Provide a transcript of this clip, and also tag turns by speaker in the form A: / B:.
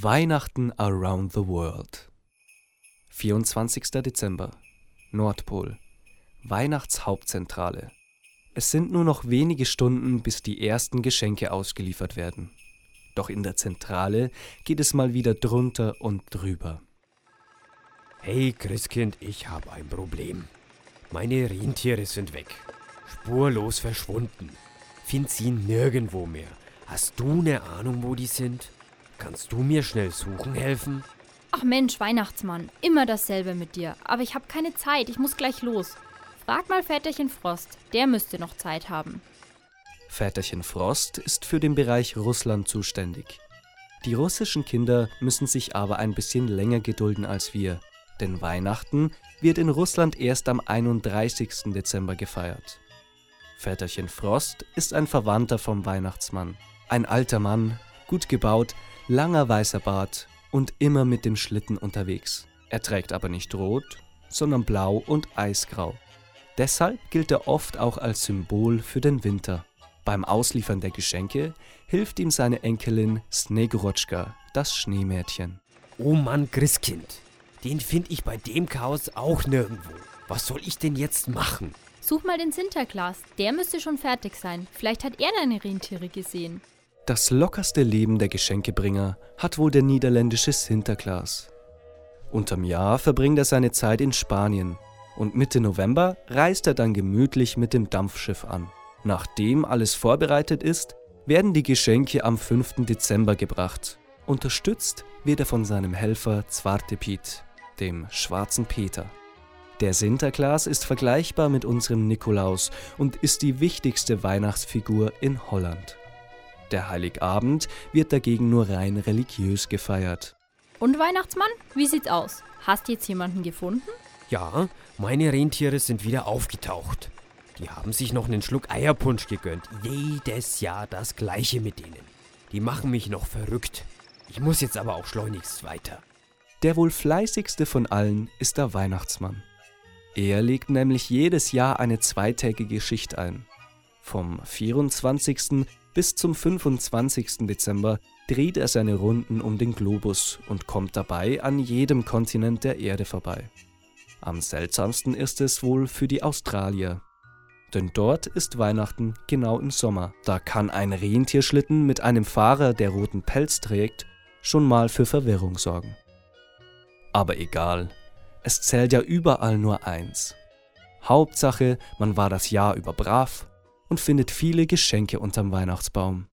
A: Weihnachten around the world. 24. Dezember, Nordpol, Weihnachtshauptzentrale. Es sind nur noch wenige Stunden, bis die ersten Geschenke ausgeliefert werden. Doch in der Zentrale geht es mal wieder drunter und drüber.
B: Hey Christkind, ich habe ein Problem. Meine Rentiere sind weg. Spurlos verschwunden. Find sie nirgendwo mehr. Hast du eine Ahnung, wo die sind? Kannst du mir schnell suchen helfen?
C: Ach Mensch, Weihnachtsmann, immer dasselbe mit dir. Aber ich habe keine Zeit, ich muss gleich los. Frag mal Väterchen Frost, der müsste noch Zeit haben.
A: Väterchen Frost ist für den Bereich Russland zuständig. Die russischen Kinder müssen sich aber ein bisschen länger gedulden als wir, denn Weihnachten wird in Russland erst am 31. Dezember gefeiert. Väterchen Frost ist ein Verwandter vom Weihnachtsmann. Ein alter Mann, gut gebaut, langer weißer Bart und immer mit dem Schlitten unterwegs. Er trägt aber nicht rot, sondern blau und eisgrau. Deshalb gilt er oft auch als Symbol für den Winter. Beim Ausliefern der Geschenke hilft ihm seine Enkelin Snegurochka, das Schneemädchen.
B: Oh Mann, Christkind, den finde ich bei dem Chaos auch nirgendwo. Was soll ich denn jetzt machen?
C: Such mal den Sinterklaas, der müsste schon fertig sein. Vielleicht hat er deine Rentiere gesehen.
A: Das lockerste Leben der Geschenkebringer hat wohl der niederländische Sinterklaas. Unterm Jahr verbringt er seine Zeit in Spanien und Mitte November reist er dann gemütlich mit dem Dampfschiff an. Nachdem alles vorbereitet ist, werden die Geschenke am 5. Dezember gebracht. Unterstützt wird er von seinem Helfer Zwarte Piet, dem schwarzen Peter. Der Sinterklaas ist vergleichbar mit unserem Nikolaus und ist die wichtigste Weihnachtsfigur in Holland. Der Heiligabend wird dagegen nur rein religiös gefeiert.
C: Und Weihnachtsmann, wie sieht's aus? Hast jetzt jemanden gefunden?
B: Ja, meine Rentiere sind wieder aufgetaucht. Die haben sich noch einen Schluck Eierpunsch gegönnt. Jedes Jahr das Gleiche mit denen. Die machen mich noch verrückt. Ich muss jetzt aber auch schleunigst weiter.
A: Der wohl fleißigste von allen ist der Weihnachtsmann. Er legt nämlich jedes Jahr eine zweitägige Schicht ein. Vom 24. bis zum 25. Dezember dreht er seine Runden um den Globus und kommt dabei an jedem Kontinent der Erde vorbei. Am seltsamsten ist es wohl für die Australier. Denn dort ist Weihnachten genau im Sommer. Da kann ein Rentierschlitten mit einem Fahrer, der roten Pelz trägt, schon mal für Verwirrung sorgen. Aber egal, es zählt ja überall nur eins. Hauptsache, man war das Jahr über brav und findet viele Geschenke unterm Weihnachtsbaum.